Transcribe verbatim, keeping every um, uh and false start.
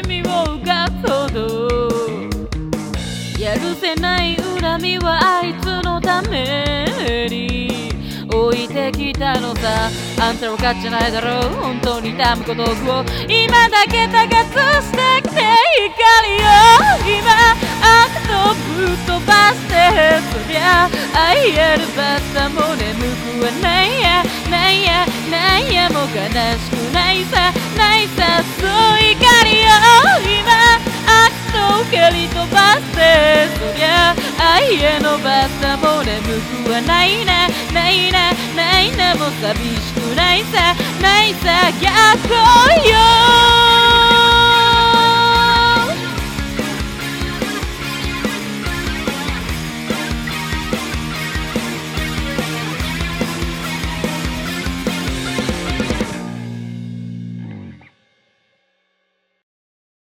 みをがほどやるせない恨みはあいつのために置いてきたのさ。あんた分かっちゃないだろう本当に痛むことを今だけ高くしてきて怒りを今悪とぶっ飛ばしてそりゃ愛えるバッタも眠くはないやないやないやもう悲しくないさないさそう怒りを今悪と蹴り飛ばしてそりゃ愛へのバッタも眠くはないなないなないなもう寂しくないさないさ逆よ